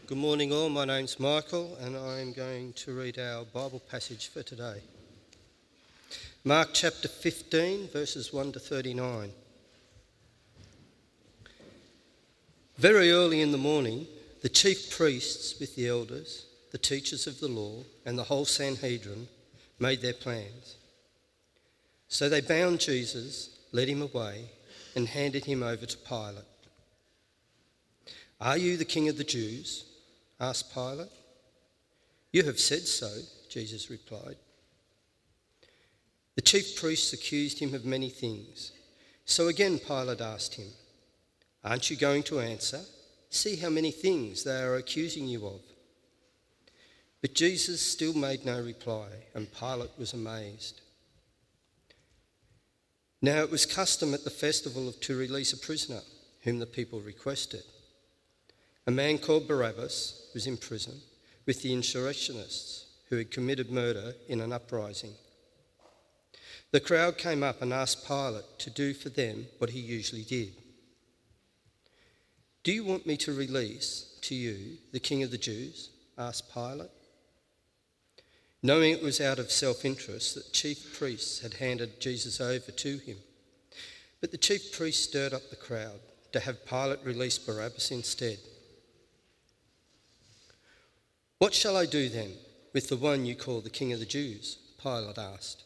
Good morning all, my name's Michael and I'm going to read our Bible passage for today. Mark chapter 15 verses 1 to 39. Very early in the morning, the chief priests with the elders, the teachers of the law and the whole Sanhedrin made their plans. So they bound Jesus, led him away and handed him over to Pilate. "Are you the king of the Jews?" asked Pilate. "You have said so," Jesus replied. The chief priests accused him of many things. So again Pilate asked him, "Aren't you going to answer? See how many things they are accusing you of." But Jesus still made no reply, and Pilate was amazed. Now it was custom at the festival to release a prisoner whom the people requested. A man called Barabbas was in prison with the insurrectionists who had committed murder in an uprising. The crowd came up and asked Pilate to do for them what he usually did. "Do you want me to release to you the King of the Jews?" asked Pilate. Knowing it was out of self-interest that chief priests had handed Jesus over to him. But the chief priests stirred up the crowd to have Pilate release Barabbas instead. "What shall I do then with the one you call the King of the Jews?" Pilate asked.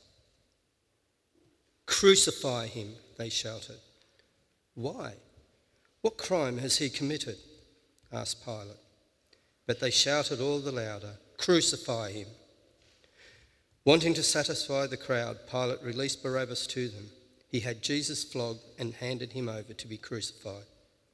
"Crucify him," they shouted. "Why? What crime has he committed?" asked Pilate. But they shouted all the louder, "Crucify him." Wanting to satisfy the crowd, Pilate released Barabbas to them. He had Jesus flogged and handed him over to be crucified.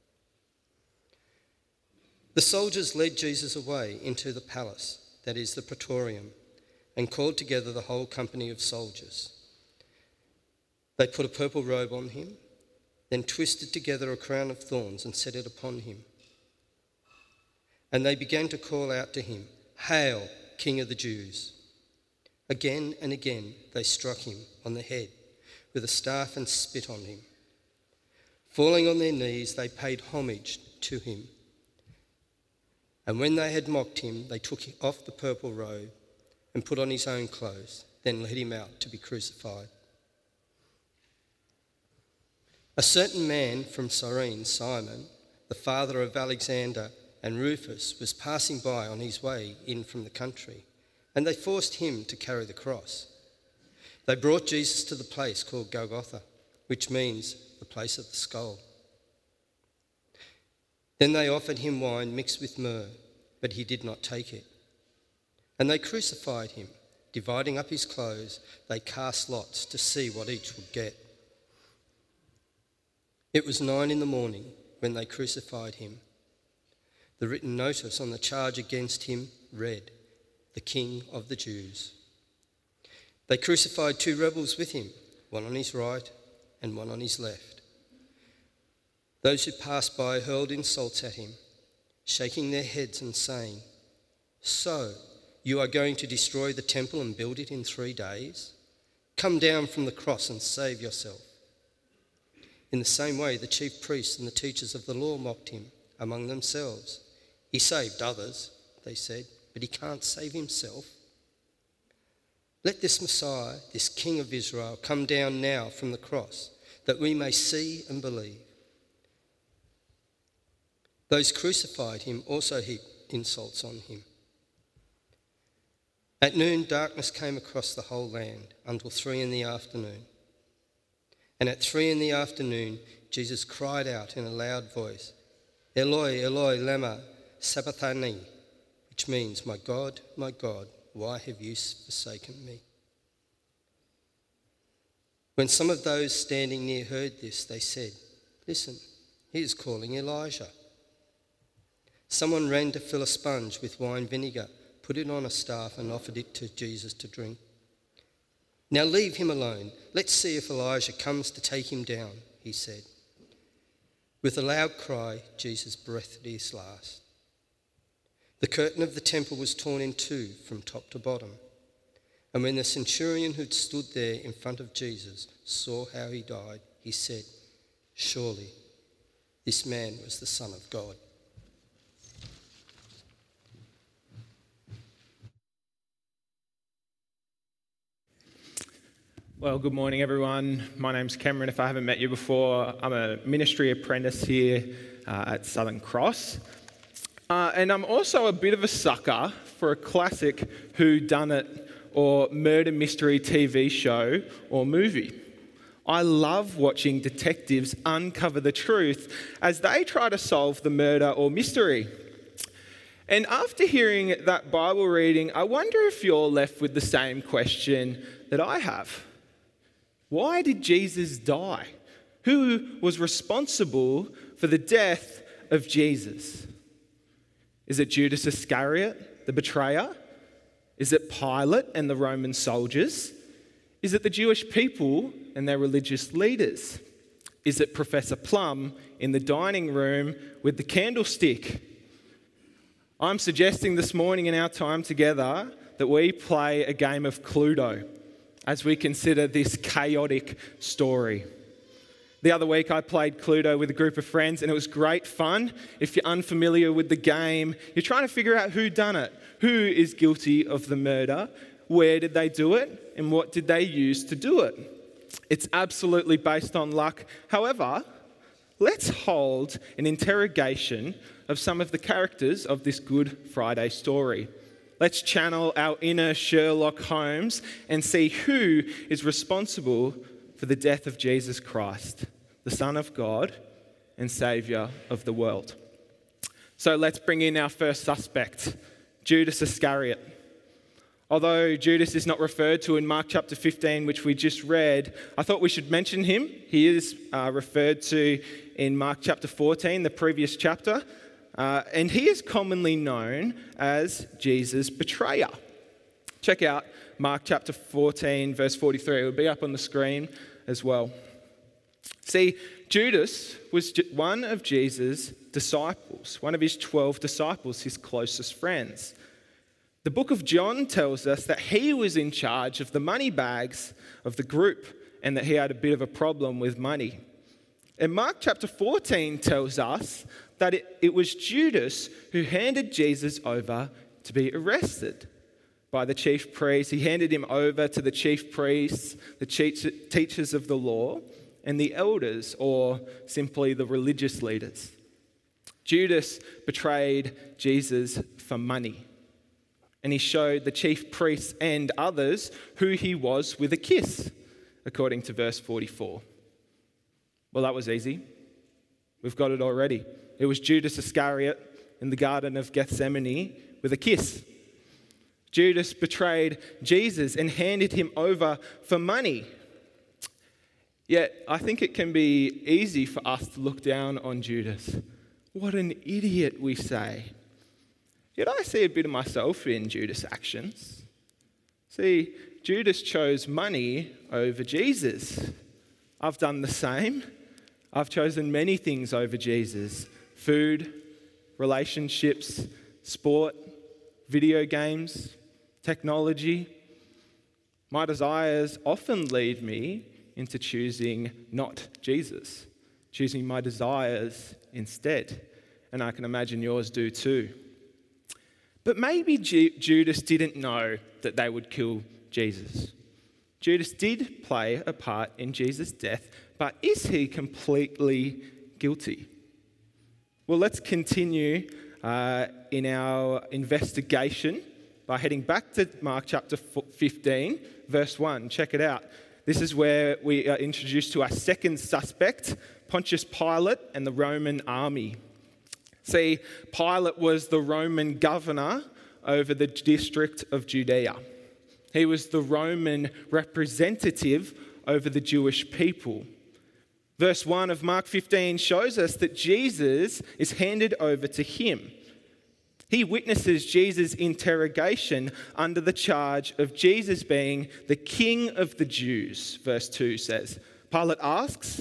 The soldiers led Jesus away into the palace, that is the praetorium, and called together the whole company of soldiers. They put a purple robe on him, then twisted together a crown of thorns and set it upon him. And they began to call out to him, "Hail, King of the Jews!" Again and again they struck him on the head with a staff and spit on him. Falling on their knees, they paid homage to him. And when they had mocked him, they took off the purple robe and put on his own clothes, then led him out to be crucified. A certain man from Cyrene, Simon, the father of Alexander and Rufus, was passing by on his way in from the country, and they forced him to carry the cross. They brought Jesus to the place called Golgotha, which means the place of the skull. Then they offered him wine mixed with myrrh, but he did not take it. And they crucified him. Dividing up his clothes, they cast lots to see what each would get. It was 9 a.m. when they crucified him. The written notice on the charge against him read, "The King of the Jews." They crucified 2 rebels with him, one on his right and one on his left. Those who passed by hurled insults at him, shaking their heads and saying, "So, you are going to destroy the temple and build it in 3 days? Come down from the cross and save yourself." In the same way, the chief priests and the teachers of the law mocked him among themselves. "He saved others," they said, "but he can't save himself. Let this Messiah, this King of Israel, come down now from the cross, that we may see and believe." Those crucified him also heaped insults on him. At noon, darkness came across the whole land until 3 p.m. And at 3 p.m, Jesus cried out in a loud voice, "Eloi, Eloi, lema sabachthani," which means, my God, why have you forsaken me?" When some of those standing near heard this, they said, "Listen, he is calling Elijah." Someone ran to fill a sponge with wine vinegar, put it on a staff and offered it to Jesus to drink. "Now leave him alone. Let's see if Elijah comes to take him down," he said. With a loud cry, Jesus breathed his last. The curtain of the temple was torn in 2 from top to bottom. And when the centurion who'd stood there in front of Jesus saw how he died, he said, "Surely this man was the Son of God." Well, good morning, everyone. My name's Cameron. If I haven't met you before, I'm a ministry apprentice here at Southern Cross. And I'm also a bit of a sucker for a classic whodunit or murder mystery TV show or movie. I love watching detectives uncover the truth as they try to solve the murder or mystery. And after hearing that Bible reading, I wonder if you're left with the same question that I have. Why did Jesus die? Who was responsible for the death of Jesus? Is it Judas Iscariot, the betrayer? Is it Pilate and the Roman soldiers? Is it the Jewish people and their religious leaders? Is it Professor Plum in the dining room with the candlestick? I'm suggesting this morning in our time together that we play a game of Cluedo as we consider this chaotic story. The other week I played Cluedo with a group of friends and it was great fun. If you're unfamiliar with the game, you're trying to figure out who done it, who is guilty of the murder, where did they do it, and what did they use to do it. It's absolutely based on luck. However, let's hold an interrogation of some of the characters of this Good Friday story. Let's channel our inner Sherlock Holmes and see who is responsible for the death of Jesus Christ, the Son of God and Saviour of the world. So let's bring in our first suspect, Judas Iscariot. Although Judas is not referred to in Mark chapter 15, which we just read, I thought we should mention him. He is referred to in Mark chapter 14, the previous chapter. And he is commonly known as Jesus' betrayer. Check out Mark chapter 14, verse 43. It will be up on the screen as well. See, Judas was one of Jesus' disciples, one of his 12 disciples, his closest friends. The book of John tells us that he was in charge of the money bags of the group and that he had a bit of a problem with money. And Mark chapter 14 tells us that it was Judas who handed Jesus over to be arrested by the chief priests. He handed him over to the chief priests, the teachers of the law, and the elders, or simply the religious leaders. Judas betrayed Jesus for money. And he showed the chief priests and others who he was with a kiss, according to verse 44. Well, that was easy. We've got it already. It was Judas Iscariot in the Garden of Gethsemane with a kiss. Judas betrayed Jesus and handed him over for money. Yet, I think it can be easy for us to look down on Judas. What an idiot, we say. Yet I see a bit of myself in Judas' actions. See, Judas chose money over Jesus. I've done the same. I've chosen many things over Jesus. Food, relationships, sport, video games, technology. My desires often lead me into choosing not Jesus, choosing my desires instead. And I can imagine yours do too. But maybe Judas didn't know that they would kill Jesus. Judas did play a part in Jesus' death, but is he completely guilty? Well, let's continue in our investigation by heading back to Mark chapter 15, verse 1. Check it out. This is where we are introduced to our second suspect, Pontius Pilate and the Roman army. See, Pilate was the Roman governor over the district of Judea. He was the Roman representative over the Jewish people. Verse 1 of Mark 15 shows us that Jesus is handed over to him. He witnesses Jesus' interrogation under the charge of Jesus being the King of the Jews, verse 2 says. Pilate asks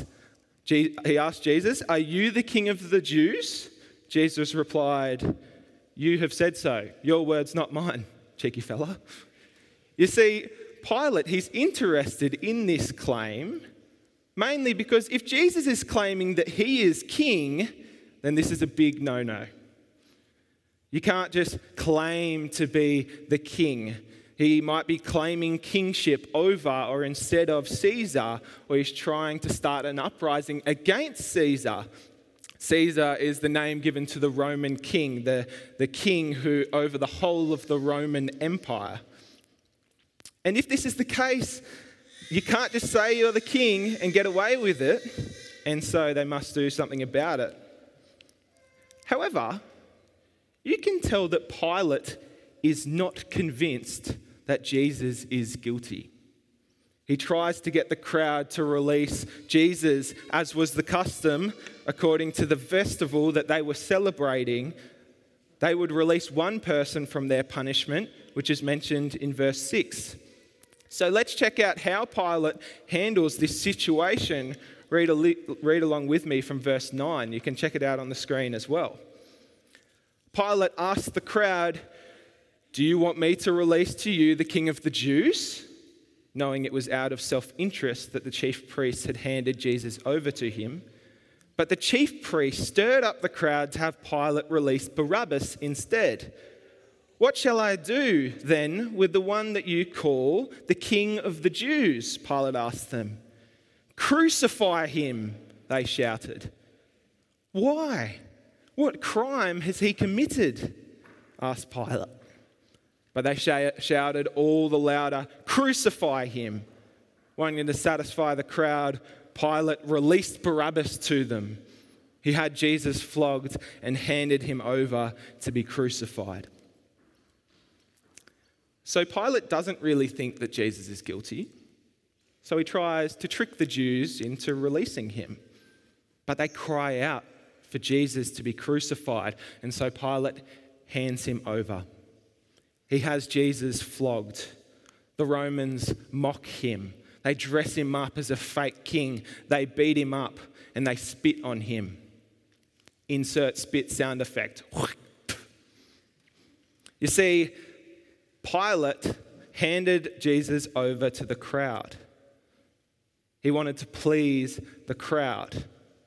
Jesus, "Are you the King of the Jews?" Jesus replied, "You have said so. Your words, not mine, cheeky fella." You see, Pilate, he's interested in this claim, mainly because if Jesus is claiming that he is king, then this is a big no-no. You can't just claim to be the king. He might be claiming kingship over or instead of Caesar, or he's trying to start an uprising against Caesar. Caesar is the name given to the Roman king, the king who over the whole of the Roman Empire. And if this is the case, you can't just say you're the king and get away with it, and so they must do something about it. However, you can tell that Pilate is not convinced that Jesus is guilty. He tries to get the crowd to release Jesus, as was the custom, according to the festival that they were celebrating. They would release one person from their punishment, which is mentioned in verse 6. So let's check out how Pilate handles this situation. Read along with me from verse 9. You can check it out on the screen as well. Pilate asked the crowd, "Do you want me to release to you the King of the Jews?" Knowing it was out of self-interest that the chief priests had handed Jesus over to him. But the chief priests stirred up the crowd to have Pilate release Barabbas instead. "What shall I do, then, with the one that you call the King of the Jews?" Pilate asked them. "Crucify him," they shouted. "Why? What crime has he committed?" asked Pilate. But they shouted all the louder, "Crucify him." Wanting to satisfy the crowd, Pilate released Barabbas to them. He had Jesus flogged and handed him over to be crucified. So Pilate doesn't really think that Jesus is guilty. So he tries to trick the Jews into releasing him. But they cry out for Jesus to be crucified, and so Pilate hands him over. He has Jesus flogged. The Romans mock him. They dress him up as a fake king. They beat him up and they spit on him. Insert spit sound effect. You see, Pilate handed Jesus over to the crowd. He wanted to please the crowd.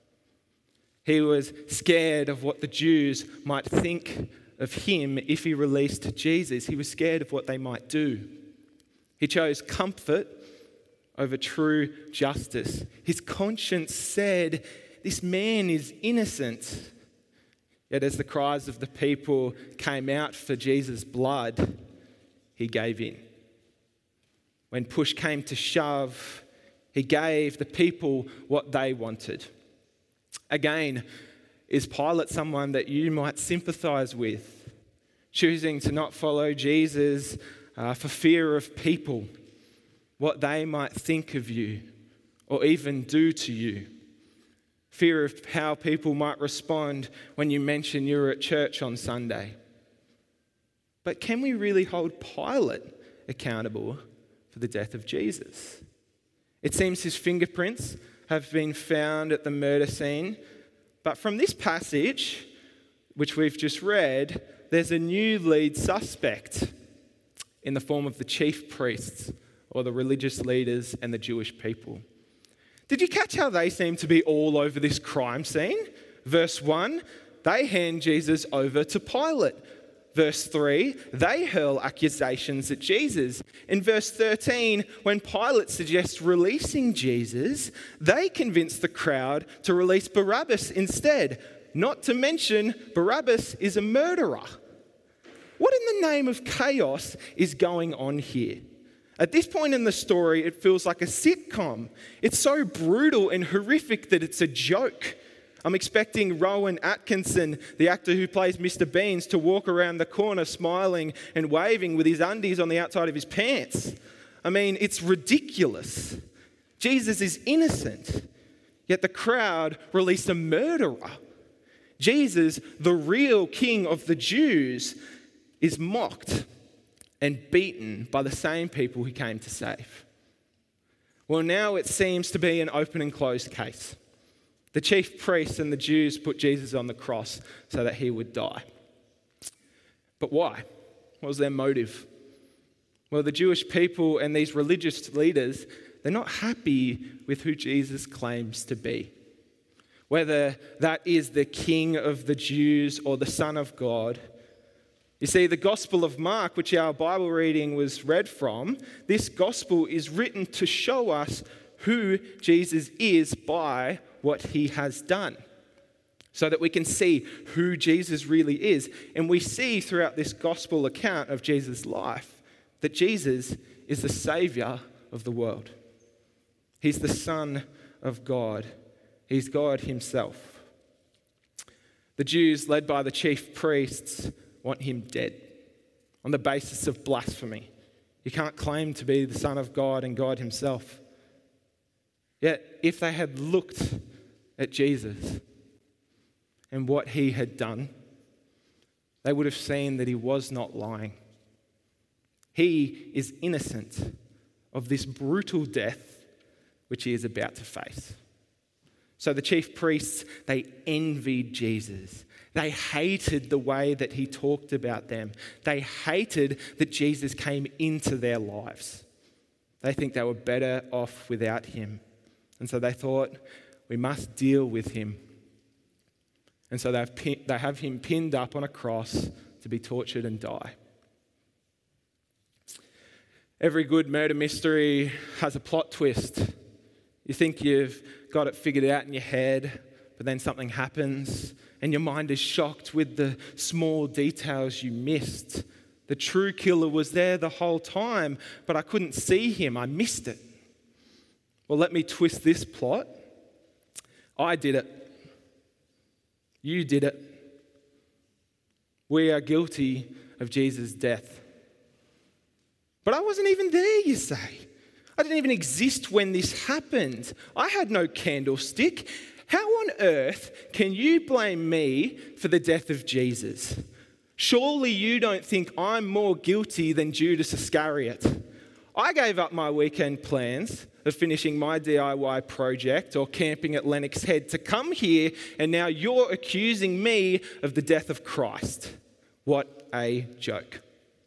He was scared of what the Jews might think of him if he released Jesus. He was scared of what they might do. He chose comfort over true justice. His conscience said, "This man is innocent." Yet as the cries of the people came out for Jesus' blood, he gave in. When push came to shove, he gave the people what they wanted. Again, is Pilate someone that you might sympathize with, choosing to not follow Jesus for fear of people, what they might think of you or even do to you? Fear of how people might respond when you mention you're at church on Sunday. But can we really hold Pilate accountable for the death of Jesus? It seems his fingerprints have been found at the murder scene. But from this passage, which we've just read, there's a new lead suspect in the form of the chief priests or the religious leaders and the Jewish people. Did you catch how they seem to be all over this crime scene? Verse 1, they hand Jesus over to Pilate. Verse 3, they hurl accusations at Jesus. In verse 13, when Pilate suggests releasing Jesus, they convince the crowd to release Barabbas instead. Not to mention, Barabbas is a murderer. What in the name of chaos is going on here? At this point in the story, it feels like a sitcom. It's so brutal and horrific that it's a joke. I'm expecting Rowan Atkinson, the actor who plays Mr. Beans, to walk around the corner smiling and waving with his undies on the outside of his pants. I mean, it's ridiculous. Jesus is innocent, yet the crowd released a murderer. Jesus, the real king of the Jews, is mocked and beaten by the same people he came to save. Well, now it seems to be an open and closed case. The chief priests and the Jews put Jesus on the cross so that he would die. But why? What was their motive? Well, the Jewish people and these religious leaders, they're not happy with who Jesus claims to be. Whether that is the King of the Jews or the Son of God, You see, the Gospel of Mark, which our Bible reading was read from, this Gospel is written to show us who Jesus is by what he has done, so that we can see who Jesus really is. And we see throughout this Gospel account of Jesus' life that Jesus is the Saviour of the world. He's the Son of God. He's God himself. The Jews, led by the chief priests, want him dead on the basis of blasphemy. You can't claim to be the Son of God and God himself. Yet, if they had looked at Jesus and what he had done, they would have seen that he was not lying. He is innocent of this brutal death which he is about to face. So the chief priests, they envied Jesus. They hated the way that he talked about them. They hated that Jesus came into their lives. They think they were better off without him. And so they thought, we must deal with him. And so they have him pinned up on a cross to be tortured and die. Every good murder mystery has a plot twist. You think you've got it figured out in your head, but then something happens and your mind is shocked with the small details you missed. The true killer was there the whole time, but I couldn't see him. I missed it. Well, let me twist this plot. I did it. You did it. We are guilty of Jesus' death. But I wasn't even there, you say. I didn't even exist when this happened. I had no candlestick. How on earth can you blame me for the death of Jesus? Surely you don't think I'm more guilty than Judas Iscariot. I gave up my weekend plans of finishing my DIY project or camping at Lennox Head to come here, and now you're accusing me of the death of Christ. What a joke.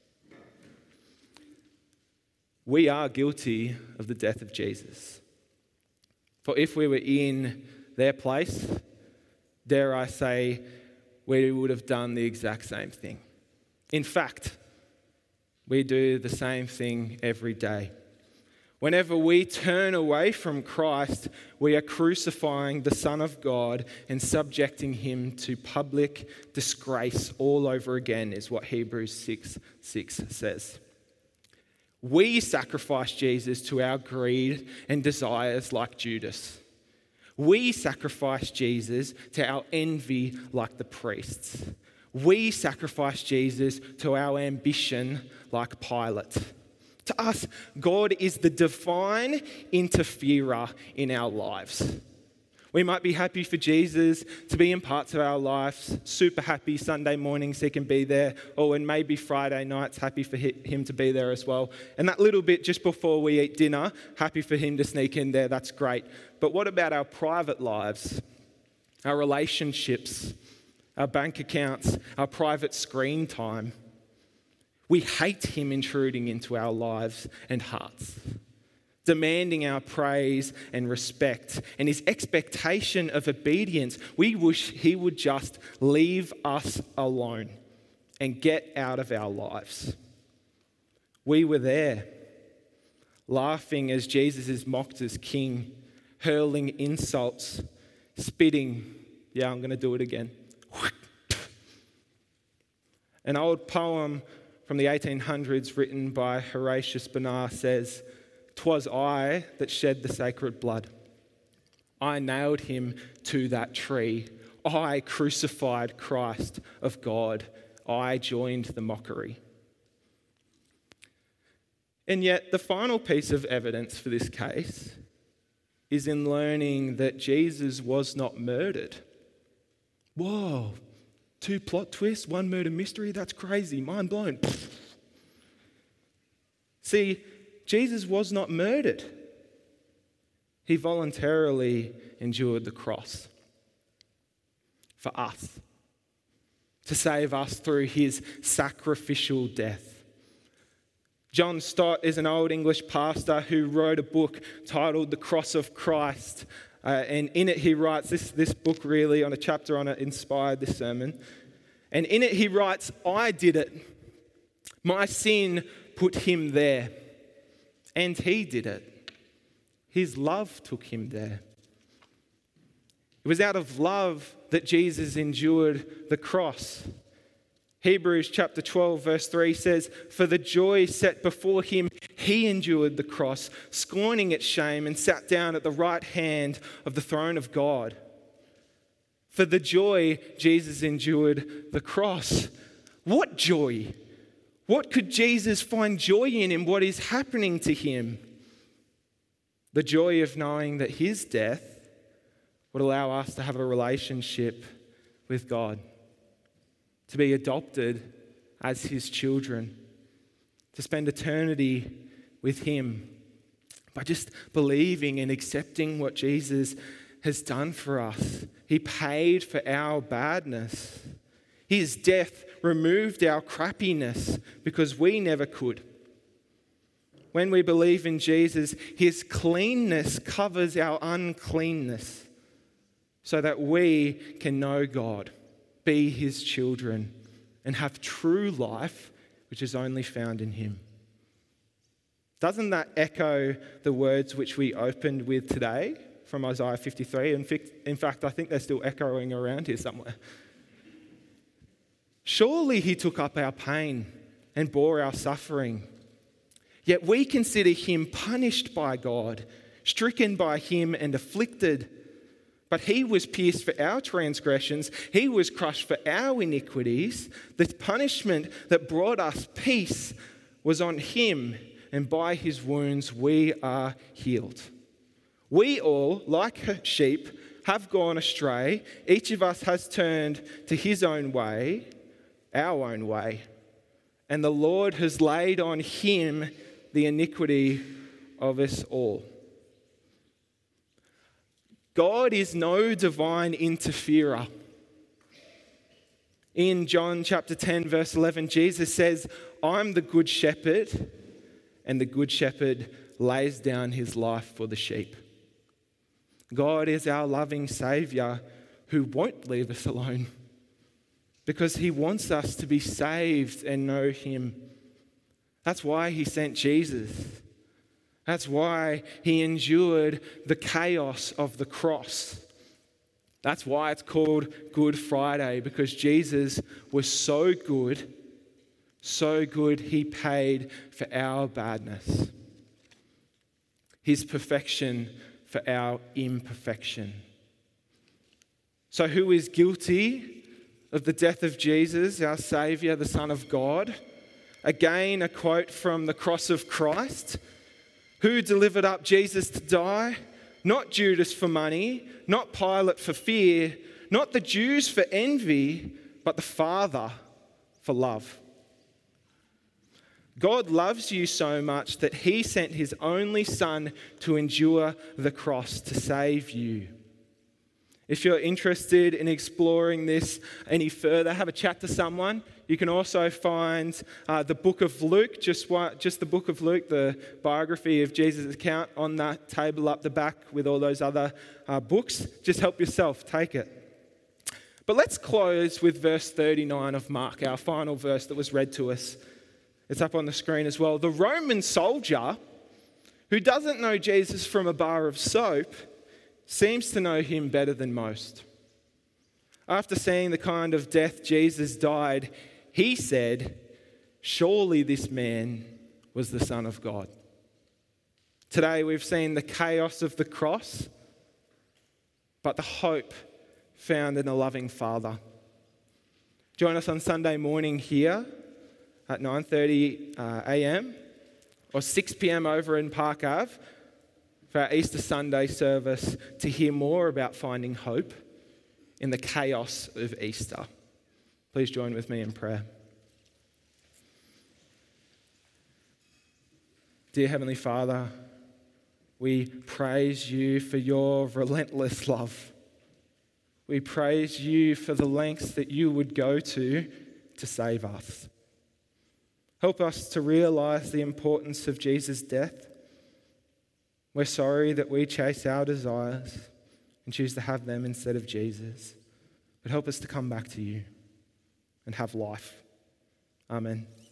We are guilty of the death of Jesus. For if we were in their place, dare I say, we would have done the exact same thing. In fact, we do the same thing every day. Whenever we turn away from Christ, we are crucifying the Son of God and subjecting him to public disgrace all over again, is what Hebrews 6:6 says. We sacrifice Jesus to our greed and desires like Judas. We sacrifice Jesus to our envy like the priests. We sacrifice Jesus to our ambition like Pilate. To us, God is the divine interferer in our lives. We might be happy for Jesus to be in parts of our lives, super happy Sunday mornings he can be there, or and maybe Friday nights, happy for him to be there as well. And that little bit just before we eat dinner, happy for him to sneak in there, that's great. But what about our private lives, our relationships, our bank accounts, our private screen time? We hate him intruding into our lives and hearts, demanding our praise and respect, and his expectation of obedience. We wish he would just leave us alone and get out of our lives. We were there, laughing as Jesus is mocked as king, hurling insults, spitting. Yeah, I'm going to do it again. An old poem from the 1800s written by Horatius Bonar says, "'Twas I that shed the sacred blood. I nailed him to that tree. I crucified Christ of God. I joined the mockery." And yet the final piece of evidence for this case is in learning that Jesus was not murdered. Whoa, 2 plot twists, 1 murder mystery, that's crazy, mind blown. See, Jesus was not murdered. He voluntarily endured the cross for us, to save us through his sacrificial death. John Stott is an old English pastor who wrote a book titled The Cross of Christ. And in it he writes, this book really, on a chapter on it, inspired this sermon. And in it he writes, I did it. My sin put him there. And he did it. His love took him there. It was out of love that Jesus endured the cross. Hebrews chapter 12 verse 3 says, for the joy set before him, he endured the cross, scorning its shame, and sat down at the right hand of the throne of God. For the joy, Jesus endured the cross. What joy? What could Jesus find joy in what is happening to him? The joy of knowing that his death would allow us to have a relationship with God, to be adopted as his children, to spend eternity with him by just believing and accepting what Jesus has done for us. He paid for our badness. His death removed our crappiness because we never could. When we believe in Jesus, his cleanness covers our uncleanness so that we can know God, be his children, and have true life, which is only found in him. Doesn't that echo the words which we opened with today from Isaiah 53? In fact, I think they're still echoing around here somewhere. Surely he took up our pain and bore our suffering. Yet we consider him punished by God, stricken by him and afflicted. But he was pierced for our transgressions. He was crushed for our iniquities. The punishment that brought us peace was on him, and by his wounds we are healed. We all, like sheep, have gone astray. Each of us has turned to his own way, our own way. And the Lord has laid on him the iniquity of us all. God is no divine interferer. In John chapter 10, verse 11, Jesus says, I'm the good shepherd, and the good shepherd lays down his life for the sheep. God is our loving Saviour who won't leave us alone because he wants us to be saved and know him. That's why he sent Jesus. That's why he endured the chaos of the cross. That's why it's called Good Friday, because Jesus was so good he paid for our badness. His perfection for our imperfection. So who is guilty of the death of Jesus, our Saviour, the Son of God? Again, a quote from the cross of Christ. Who delivered up Jesus to die? Not Judas for money, not Pilate for fear, not the Jews for envy, but the Father for love. God loves you so much that he sent his only Son to endure the cross to save you. If you're interested in exploring this any further, have a chat to someone. You can also find the book of Luke, just the book of Luke, the biography of Jesus' account on that table up the back with all those other books. Just help yourself, take it. But let's close with verse 39 of Mark, our final verse that was read to us. It's up on the screen as well. The Roman soldier who doesn't know Jesus from a bar of soap seems to know him better than most. After seeing the kind of death Jesus died, he said, surely this man was the Son of God. Today we've seen the chaos of the cross, but the hope found in a loving Father. Join us on Sunday morning here at 9:30 a.m. or 6 p.m. over in Park Ave for our Easter Sunday service to hear more about finding hope in the chaos of Easter. Please join with me in prayer. Dear Heavenly Father, we praise you for your relentless love. We praise you for the lengths that you would go to save us. Help us to realize the importance of Jesus' death. We're sorry that we chase our desires and choose to have them instead of Jesus. But help us to come back to you. and have life. Amen.